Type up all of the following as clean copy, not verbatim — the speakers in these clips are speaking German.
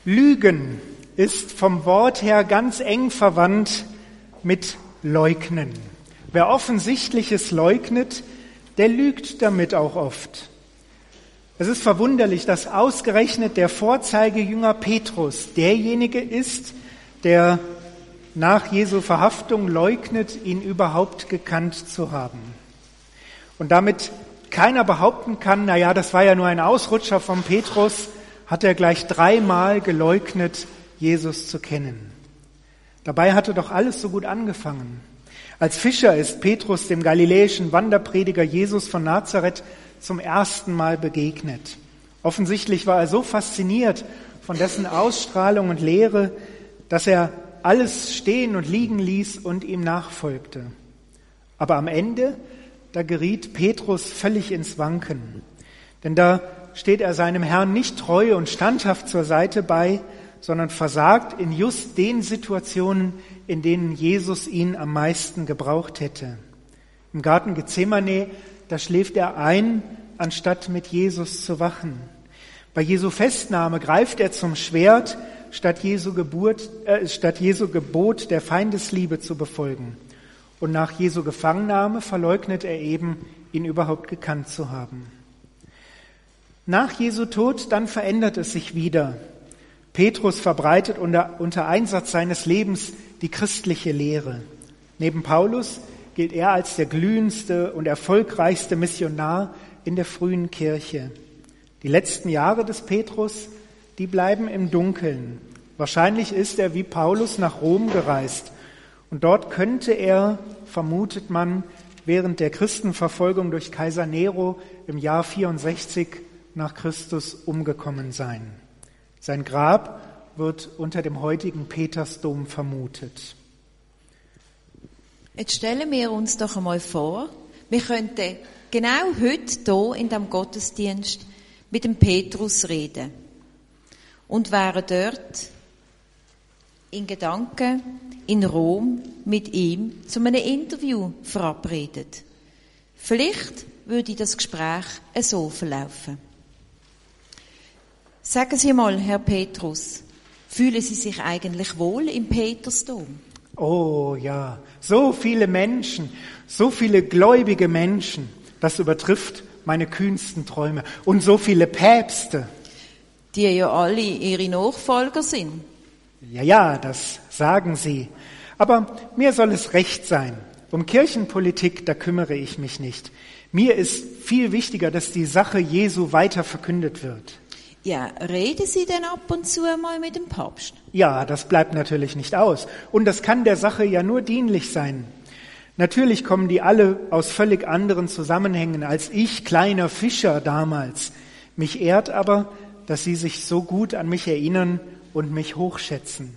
Lügen ist vom Wort her ganz eng verwandt mit Leugnen. Wer Offensichtliches leugnet, der lügt damit auch oft. Es ist verwunderlich, dass ausgerechnet der Vorzeigejünger Petrus derjenige ist, der nach Jesu Verhaftung leugnet, ihn überhaupt gekannt zu haben. Und damit keiner behaupten kann, das war ja nur ein Ausrutscher von Petrus, hat er gleich 3-mal geleugnet, Jesus zu kennen. Dabei hatte doch alles so gut angefangen. Als Fischer ist Petrus dem galiläischen Wanderprediger Jesus von Nazareth zum ersten Mal begegnet. Offensichtlich war er so fasziniert von dessen Ausstrahlung und Lehre, dass er alles stehen und liegen ließ und ihm nachfolgte. Aber am Ende, da geriet Petrus völlig ins Wanken. Denn da steht er seinem Herrn nicht treu und standhaft zur Seite bei, sondern versagt in just den Situationen, in denen Jesus ihn am meisten gebraucht hätte. Im Garten Gethsemane, da schläft er ein, anstatt mit Jesus zu wachen. Bei Jesu Festnahme greift er zum Schwert, statt Jesu Gebot der Feindesliebe zu befolgen. Und nach Jesu Gefangennahme verleugnet er eben, ihn überhaupt gekannt zu haben. Nach Jesu Tod, dann verändert es sich wieder. Petrus verbreitet unter Einsatz seines Lebens die christliche Lehre. Neben Paulus gilt er als der glühendste und erfolgreichste Missionar in der frühen Kirche. Die letzten Jahre des Petrus, die bleiben im Dunkeln. Wahrscheinlich ist er wie Paulus nach Rom gereist. Und dort könnte er, vermutet man, während der Christenverfolgung durch Kaiser Nero im Jahr 64 nach Christus umgekommen sein. Sein Grab wird unter dem heutigen Petersdom vermutet. Jetzt stellen wir uns doch einmal vor, wir könnten genau heute hier in diesem Gottesdienst mit dem Petrus reden und wären dort in Gedanken in Rom mit ihm zu einem Interview verabredet. Vielleicht würde das Gespräch so verlaufen. Sagen Sie mal, Herr Petrus, fühlen Sie sich eigentlich wohl im Petersdom? Oh ja, so viele Menschen, so viele gläubige Menschen, das übertrifft meine kühnsten Träume. Und so viele Päpste. Die ja alle Ihre Nachfolger sind. Ja, das sagen Sie. Aber mir soll es recht sein. Um Kirchenpolitik, da kümmere ich mich nicht. Mir ist viel wichtiger, dass die Sache Jesu weiter verkündet wird. Ja, reden Sie denn ab und zu mal mit dem Papst? Ja, das bleibt natürlich nicht aus. Und das kann der Sache ja nur dienlich sein. Natürlich kommen die alle aus völlig anderen Zusammenhängen als ich, kleiner Fischer damals. Mich ehrt aber, dass Sie sich so gut an mich erinnern und mich hochschätzen.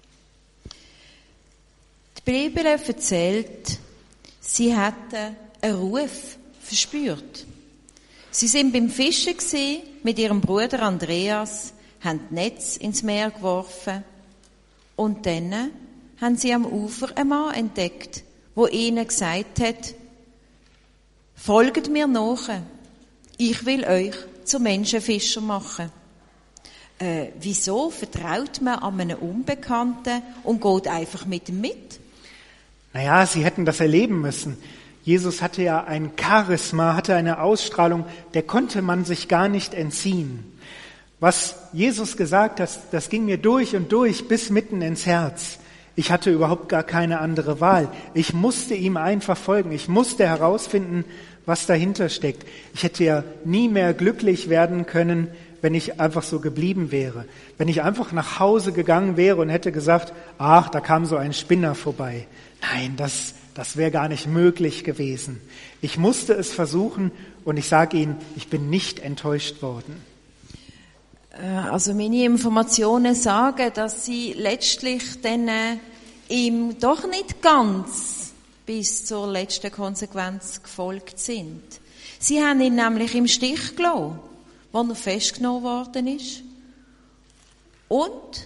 Die Bibel erzählt, Sie hatten einen Ruf verspürt. Sie sind beim Fischen gewesen, mit ihrem Bruder Andreas, haben das Netz ins Meer geworfen und dann haben sie am Ufer einen Mann entdeckt, der ihnen gesagt hat, folgt mir nach, ich will euch zu Menschenfischer machen. Wieso vertraut man an einen Unbekannten und geht einfach mit ihm mit? Sie hätten das erleben müssen. Jesus hatte ja ein Charisma, hatte eine Ausstrahlung, der konnte man sich gar nicht entziehen. Was Jesus gesagt hat, das ging mir durch und durch bis mitten ins Herz. Ich hatte überhaupt gar keine andere Wahl. Ich musste ihm einfach folgen. Ich musste herausfinden, was dahinter steckt. Ich hätte ja nie mehr glücklich werden können, wenn ich einfach so geblieben wäre. Wenn ich einfach nach Hause gegangen wäre und hätte gesagt, da kam so ein Spinner vorbei. Nein, das wäre gar nicht möglich gewesen. Ich musste es versuchen und ich sage Ihnen, ich bin nicht enttäuscht worden. Also meine Informationen sagen, dass Sie letztlich dann ihm doch nicht ganz bis zur letzten Konsequenz gefolgt sind. Sie haben ihn nämlich im Stich gelassen, als er festgenommen worden ist. Und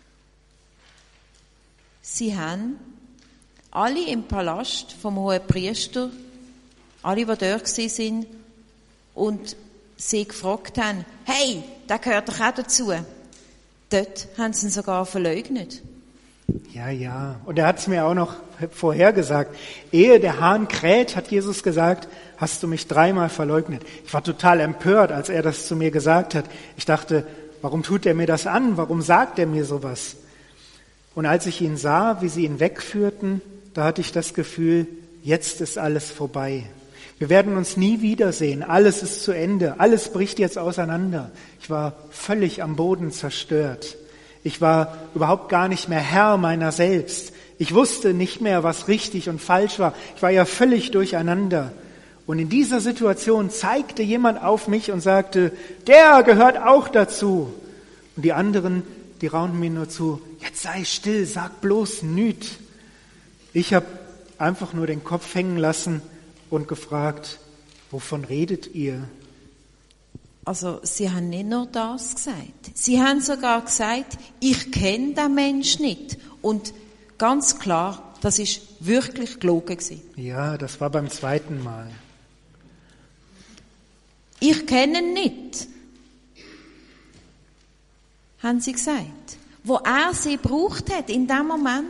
Sie haben alle im Palast vom Hohenpriester, alle, die dort waren und sie gefragt haben, hey, der gehört doch auch dazu. Dort haben sie ihn sogar verleugnet. Ja. Und er hat es mir auch noch vorhergesagt. Ehe der Hahn kräht, hat Jesus gesagt, hast du mich 3-mal verleugnet. Ich war total empört, als er das zu mir gesagt hat. Ich dachte, warum tut er mir das an? Warum sagt er mir sowas? Und als ich ihn sah, wie sie ihn wegführten, da hatte ich das Gefühl, jetzt ist alles vorbei. Wir werden uns nie wiedersehen. Alles ist zu Ende. Alles bricht jetzt auseinander. Ich war völlig am Boden zerstört. Ich war überhaupt gar nicht mehr Herr meiner selbst. Ich wusste nicht mehr, was richtig und falsch war. Ich war ja völlig durcheinander. Und in dieser Situation zeigte jemand auf mich und sagte, der gehört auch dazu. Und die anderen, die raunten mir nur zu, jetzt sei still, sag bloß nüt. Ich habe einfach nur den Kopf hängen lassen und gefragt, wovon redet ihr? Also, sie haben nicht nur das gesagt. Sie haben sogar gesagt, ich kenne den Menschen nicht. Und ganz klar, das ist wirklich gelogen gewesen. Ja, das war beim 2. Mal. Ich kenne ihn nicht, haben sie gesagt. Wo er sie gebraucht hat, in dem Moment,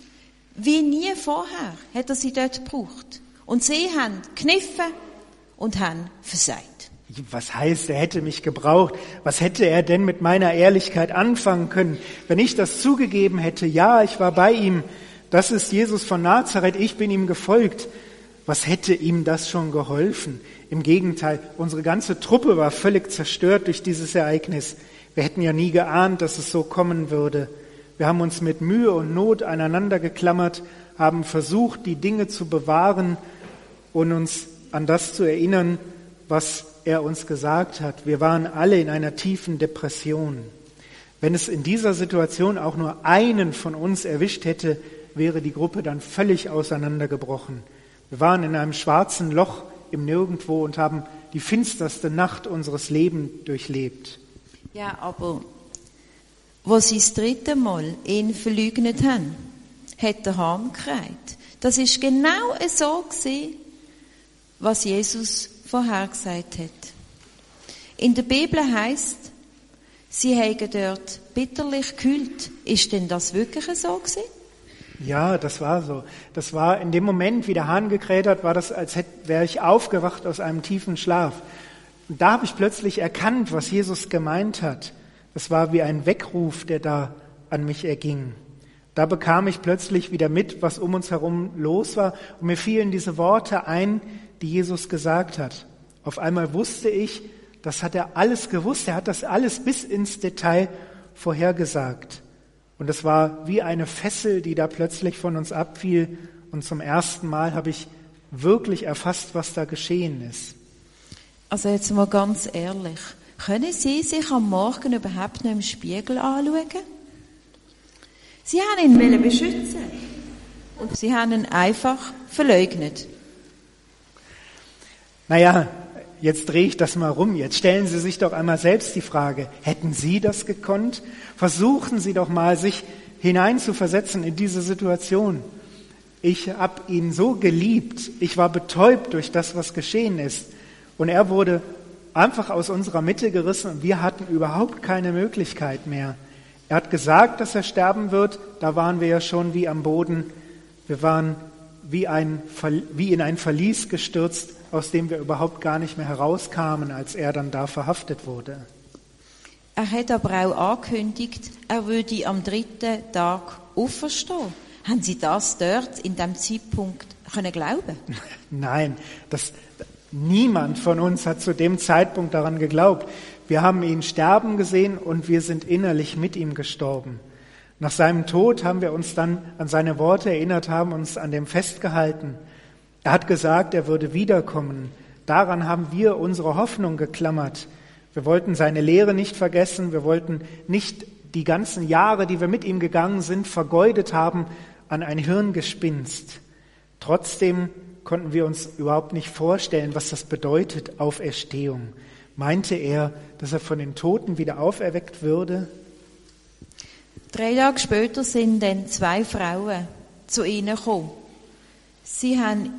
wie nie vorher, hat er sie dort gebraucht. Und sie haben gekniffen und haben versagt. Was heißt, er hätte mich gebraucht? Was hätte er denn mit meiner Ehrlichkeit anfangen können? Wenn ich das zugegeben hätte, ja, ich war bei ihm, das ist Jesus von Nazareth, ich bin ihm gefolgt. Was hätte ihm das schon geholfen? Im Gegenteil, unsere ganze Truppe war völlig zerstört durch dieses Ereignis. Wir hätten ja nie geahnt, dass es so kommen würde. Wir haben uns mit Mühe und Not aneinander geklammert, haben versucht, die Dinge zu bewahren und uns an das zu erinnern, was er uns gesagt hat. Wir waren alle in einer tiefen Depression. Wenn es in dieser Situation auch nur einen von uns erwischt hätte, wäre die Gruppe dann völlig auseinandergebrochen. Wir waren in einem schwarzen Loch im Nirgendwo und haben die finsterste Nacht unseres Lebens durchlebt. Ja, aber wo sie das 3. Mal ihn verleugnet haben, hat der Hahn gekräht. Das ist genau so gewesen, was Jesus vorher gesagt hat. In der Bibel heisst, sie haben dort bitterlich gekühlt. Ist denn das wirklich so gewesen? Ja, das war so. Das war in dem Moment, wie der Hahn gekräht hat, war das, als wäre ich aufgewacht aus einem tiefen Schlaf. Und da habe ich plötzlich erkannt, was Jesus gemeint hat. Das war wie ein Weckruf, der da an mich erging. Da bekam ich plötzlich wieder mit, was um uns herum los war. Und mir fielen diese Worte ein, die Jesus gesagt hat. Auf einmal wusste ich, das hat er alles gewusst. Er hat das alles bis ins Detail vorhergesagt. Und es war wie eine Fessel, die da plötzlich von uns abfiel. Und zum ersten Mal habe ich wirklich erfasst, was da geschehen ist. Also jetzt mal ganz ehrlich. Können Sie sich am Morgen überhaupt noch im Spiegel anschauen? Sie haben ihn beschützen. Und Sie haben ihn einfach verleugnet. Naja, jetzt drehe ich das mal rum. Jetzt stellen Sie sich doch einmal selbst die Frage, hätten Sie das gekonnt? Versuchen Sie doch mal, sich hineinzuversetzen in diese Situation. Ich habe ihn so geliebt. Ich war betäubt durch das, was geschehen ist. Und er wurde einfach aus unserer Mitte gerissen und wir hatten überhaupt keine Möglichkeit mehr. Er hat gesagt, dass er sterben wird. Da waren wir ja schon wie am Boden. Wir waren wie in ein Verlies gestürzt, aus dem wir überhaupt gar nicht mehr herauskamen, als er dann da verhaftet wurde. Er hat aber auch angekündigt, er würde am 3. Tag auferstehen. Haben Sie das dort in diesem Zeitpunkt können glauben? Nein, niemand von uns hat zu dem Zeitpunkt daran geglaubt. Wir haben ihn sterben gesehen und wir sind innerlich mit ihm gestorben. Nach seinem Tod haben wir uns dann an seine Worte erinnert, haben uns an dem festgehalten. Er hat gesagt, er würde wiederkommen. Daran haben wir unsere Hoffnung geklammert. Wir wollten seine Lehre nicht vergessen. Wir wollten nicht die ganzen Jahre, die wir mit ihm gegangen sind, vergeudet haben an ein Hirngespinst. Trotzdem konnten wir uns überhaupt nicht vorstellen, was das bedeutet, Auferstehung. Meinte er, dass er von den Toten wieder auferweckt würde? 3 Tage später sind dann 2 Frauen zu ihnen gekommen. Sie haben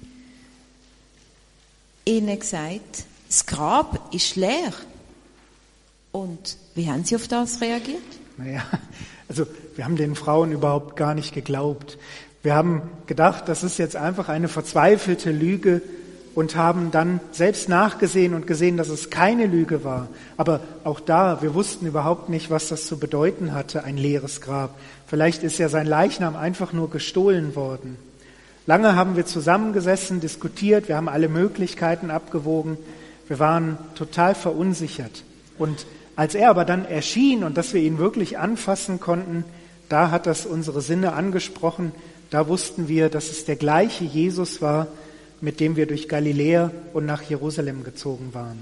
ihnen gesagt, das Grab ist leer. Und wie haben sie auf das reagiert? Naja, also wir haben den Frauen überhaupt gar nicht geglaubt. Wir haben gedacht, das ist jetzt einfach eine verzweifelte Lüge und haben dann selbst nachgesehen und gesehen, dass es keine Lüge war. Aber auch da, wir wussten überhaupt nicht, was das zu bedeuten hatte, ein leeres Grab. Vielleicht ist ja sein Leichnam einfach nur gestohlen worden. Lange haben wir zusammengesessen, diskutiert, wir haben alle Möglichkeiten abgewogen. Wir waren total verunsichert. Und als er aber dann erschien und dass wir ihn wirklich anfassen konnten, da hat das unsere Sinne angesprochen. Da wussten wir, dass es der gleiche Jesus war, mit dem wir durch Galiläa und nach Jerusalem gezogen waren.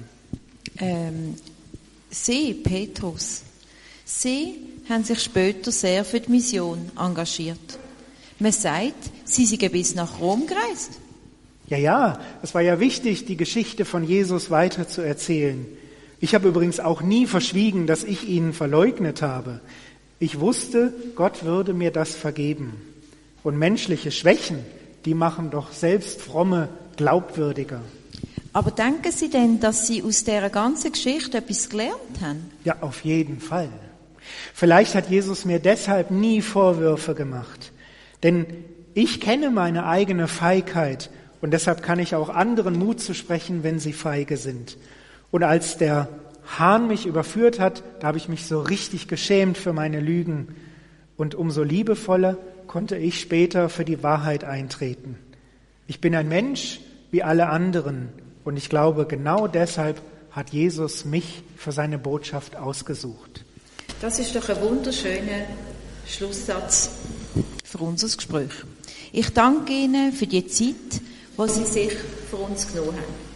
Sie, Petrus, Sie haben sich später sehr für die Mission engagiert. Man sagt, Sie sind bis nach Rom gereist. Ja, es war ja wichtig, die Geschichte von Jesus weiter zu erzählen. Ich habe übrigens auch nie verschwiegen, dass ich ihn verleugnet habe. Ich wusste, Gott würde mir das vergeben. Und menschliche Schwächen, die machen doch selbst Fromme glaubwürdiger. Aber denken Sie denn, dass Sie aus dieser ganzen Geschichte etwas gelernt haben? Ja, auf jeden Fall. Vielleicht hat Jesus mir deshalb nie Vorwürfe gemacht. Denn ich kenne meine eigene Feigheit und deshalb kann ich auch anderen Mut zu sprechen, wenn sie feige sind. Und als der Hahn mich überführt hat, da habe ich mich so richtig geschämt für meine Lügen. Und umso liebevoller konnte ich später für die Wahrheit eintreten. Ich bin ein Mensch wie alle anderen und ich glaube, genau deshalb hat Jesus mich für seine Botschaft ausgesucht. Das ist doch ein wunderschöner Schlusssatz für unser Gespräch. Ich danke Ihnen für die Zeit, die Sie sich für uns genommen haben.